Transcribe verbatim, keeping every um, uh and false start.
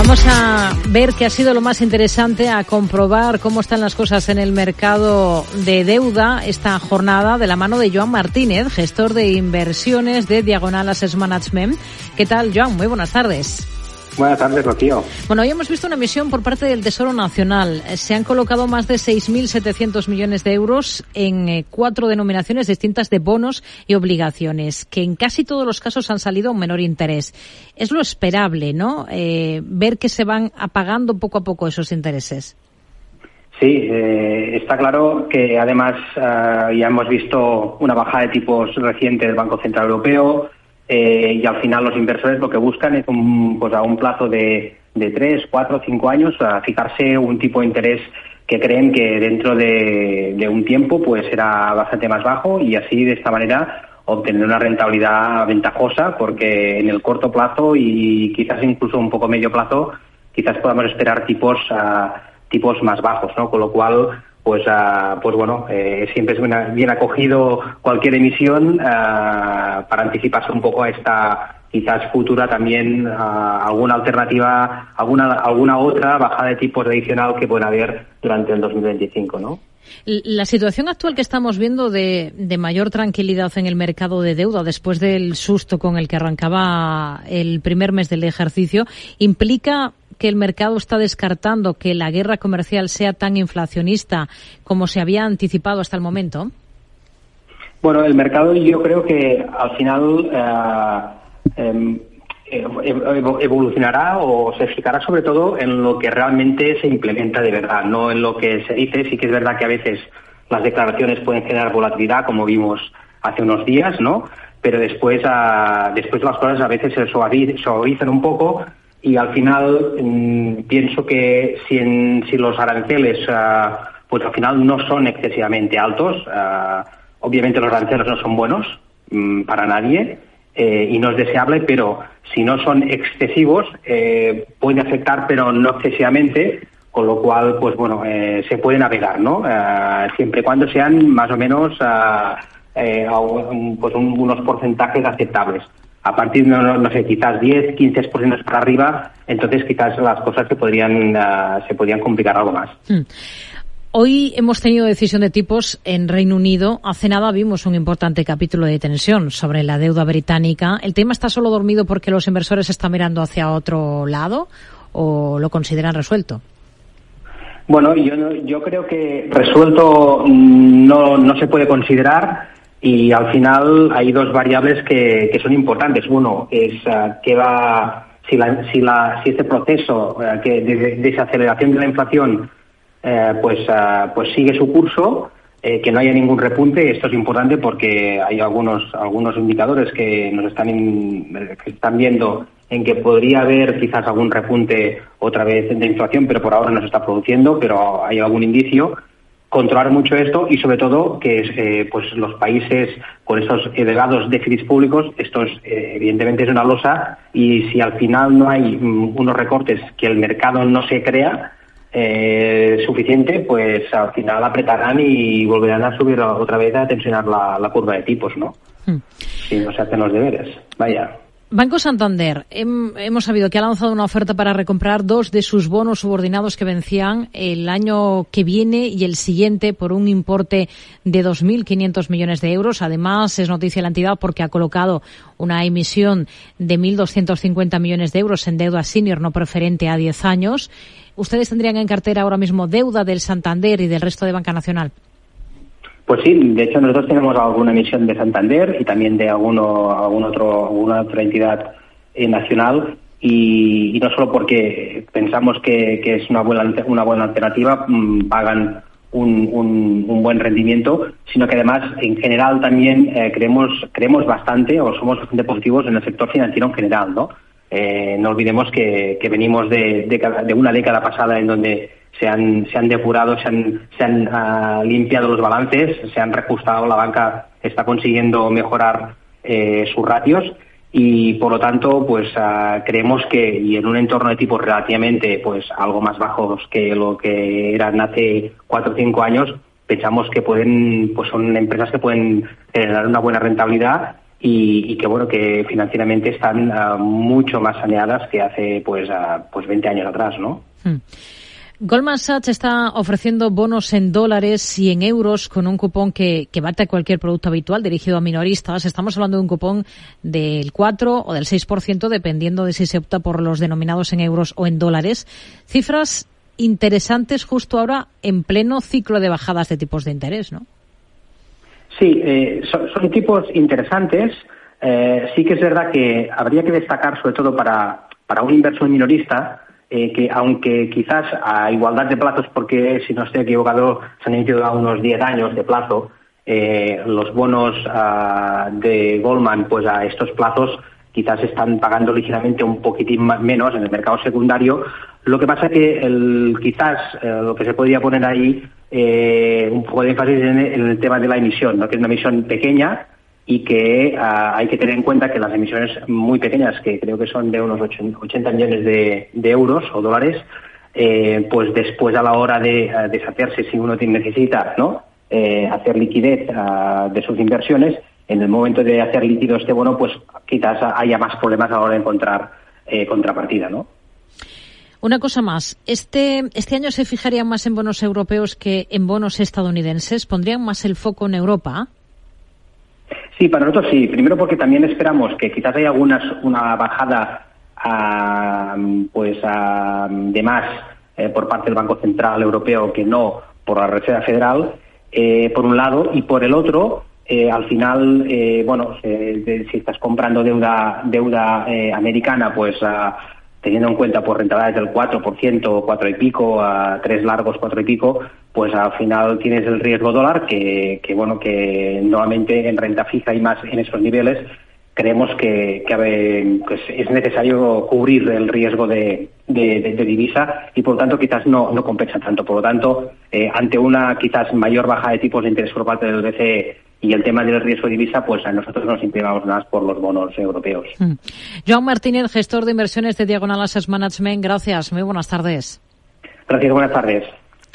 Vamos a ver qué ha sido lo más interesante, a comprobar cómo están las cosas en el mercado de deuda esta jornada de la mano de Joan Martínez, gestor de inversiones de Diagonal Asset Management. ¿Qué tal, Joan? Muy buenas tardes. Buenas tardes, Rocío. Bueno, hoy hemos visto una emisión por parte del Tesoro Nacional. Se han colocado más de seis mil setecientos millones de euros en eh, cuatro denominaciones distintas de bonos y obligaciones, que en casi todos los casos han salido a un menor interés. Es lo esperable, ¿no? Eh, ver que se van apagando poco a poco esos intereses. Sí, eh, está claro que además uh, ya hemos visto una bajada de tipos reciente del Banco Central Europeo. Eh, y al final los inversores lo que buscan es un, pues a un plazo de, de tres, cuatro, cinco años a fijarse un tipo de interés que creen que dentro de, de un tiempo pues será bastante más bajo y así de esta manera obtener una rentabilidad ventajosa, porque en el corto plazo y quizás incluso un poco medio plazo quizás podamos esperar tipos uh, tipos más bajos, ¿no? Con lo cual pues uh, pues bueno, eh, siempre es bien, bien acogido cualquier emisión uh, para anticiparse un poco a esta quizás futura también uh, alguna alternativa, alguna alguna otra bajada de tipos adicional que pueda haber durante el dos mil veinticinco, ¿no? La situación actual que estamos viendo de, de mayor tranquilidad en el mercado de deuda después del susto con el que arrancaba el primer mes del ejercicio implica que el mercado está descartando que la guerra comercial sea tan inflacionista como se había anticipado hasta el momento. Bueno, el mercado yo creo que al final eh, eh, evolucionará o se fijará sobre todo en lo que realmente se implementa de verdad, no en lo que se dice. Sí que es verdad que a veces las declaraciones pueden generar volatilidad, como vimos hace unos días, ¿no? Pero después, uh, después las cosas a veces se suavizan un poco. Y al final mmm, pienso que si, en, si los aranceles uh, pues al final no son excesivamente altos, uh, obviamente los aranceles no son buenos mmm, para nadie eh, y no es deseable, pero si no son excesivos eh, puede afectar, pero no excesivamente, con lo cual pues bueno eh, se puede navegar, ¿no? Uh, siempre y cuando sean más o menos uh, eh, un, pues un, unos porcentajes aceptables. A partir, no, no, no sé, quizás diez, quince por ciento para arriba, entonces quizás las cosas se podrían, uh, se podrían complicar algo más. Hmm. Hoy hemos tenido decisión de tipos en Reino Unido. Hace nada vimos un importante capítulo de tensión sobre la deuda británica. ¿El tema está solo dormido porque los inversores están mirando hacia otro lado o lo consideran resuelto? Bueno, yo, yo creo que resuelto no, no se puede considerar. Y al final hay dos variables que, que son importantes. Uno es uh, que va si la, si la si este proceso uh, que de, de esa aceleración de la inflación uh, pues uh, pues sigue su curso, eh, que no haya ningún repunte. Esto es importante porque hay algunos algunos indicadores que nos están in, que están viendo en que podría haber quizás algún repunte otra vez de inflación, pero por ahora no se está produciendo, pero hay algún indicio. Controlar mucho esto y sobre todo que eh, pues los países con esos elevados déficits públicos, esto es, eh, evidentemente es una losa, y si al final no hay um, unos recortes que el mercado no se crea eh, suficiente, pues al final apretarán y volverán a subir otra vez a tensionar la, la curva de tipos, ¿no? Hmm. Si no se hacen los deberes, vaya. Banco Santander, hemos sabido que ha lanzado una oferta para recomprar dos de sus bonos subordinados que vencían el año que viene y el siguiente por un importe de dos mil quinientos millones de euros. Además, es noticia la entidad porque ha colocado una emisión de mil doscientos cincuenta millones de euros en deuda senior no preferente a diez años. ¿Ustedes tendrían en cartera ahora mismo deuda del Santander y del resto de Banca Nacional? Pues sí, de hecho nosotros tenemos alguna emisión de Santander y también de alguno, algún otro, alguna otra entidad eh, nacional y, y no solo porque pensamos que, que es una buena una buena alternativa, mmm, pagan un, un, un buen rendimiento, sino que además en general también eh, creemos creemos bastante o somos bastante positivos en el sector financiero en general, ¿no? Eh, no olvidemos que, que venimos de, de, de una década pasada en donde se han se han depurado, se han se han uh, limpiado los balances, se han reajustado, la banca está consiguiendo mejorar eh, sus ratios y por lo tanto pues uh, creemos que y en un entorno de tipos relativamente pues algo más bajos que lo que eran hace cuatro o cinco años, pensamos que pueden pues son empresas que pueden generar una buena rentabilidad y, y que bueno que financieramente están uh, mucho más saneadas que hace pues uh, pues veinte años atrás, ¿no? Hmm. Goldman Sachs está ofreciendo bonos en dólares y en euros con un cupón que, que bate a cualquier producto habitual dirigido a minoristas. Estamos hablando de un cupón del cuatro o del seis por ciento, dependiendo de si se opta por los denominados en euros o en dólares. Cifras interesantes justo ahora en pleno ciclo de bajadas de tipos de interés, ¿no? Sí, eh, son, son tipos interesantes. Eh, sí que es verdad que habría que destacar, sobre todo para, para un inversor minorista, Eh, que aunque quizás a igualdad de plazos, porque si no estoy equivocado se han emitido a unos diez años de plazo, eh, los bonos uh, de Goldman, pues a estos plazos quizás están pagando ligeramente un poquitín más, menos en el mercado secundario. Lo que pasa que el, quizás eh, lo que se podría poner ahí eh, un poco de énfasis en el, en el tema de la emisión, ¿no? Que es una emisión pequeña y que uh, hay que tener en cuenta que las emisiones muy pequeñas, que creo que son de unos ochenta millones de, de euros o dólares, eh, pues después a la hora de uh, deshacerse, si uno necesita, ¿no? Eh, hacer liquidez uh, de sus inversiones, en el momento de hacer líquido este bono, pues quizás haya más problemas a la hora de encontrar eh, contrapartida, ¿no? Una cosa más, este este año se fijarían más en bonos europeos que en bonos estadounidenses, ¿pondrían más el foco en Europa? Sí, para nosotros sí. Primero porque también esperamos que quizás haya algunas, una bajada a, pues a, de más eh, por parte del Banco Central Europeo que no por la Reserva Federal, eh, por un lado, y por el otro, eh, al final, eh, bueno, eh, de, si estás comprando deuda deuda eh, americana, pues uh, teniendo en cuenta pues rentabilidades del cuatro por ciento, cuatro y pico, a tres largos, cuatro y pico, pues al final tienes el riesgo dólar que, que bueno, que nuevamente en renta fija y más en esos niveles creemos que, que pues es necesario cubrir el riesgo de, de, de, de divisa y por lo tanto quizás no, no compensa tanto. Por lo tanto, eh, ante una quizás mayor baja de tipos de interés por parte del B C E y el tema del riesgo de divisa, pues a nosotros nos inclinamos más por los bonos europeos. Mm. Joan Martínez, gestor de inversiones de Diagonal Asset Management, gracias. Muy buenas tardes. Gracias, buenas tardes.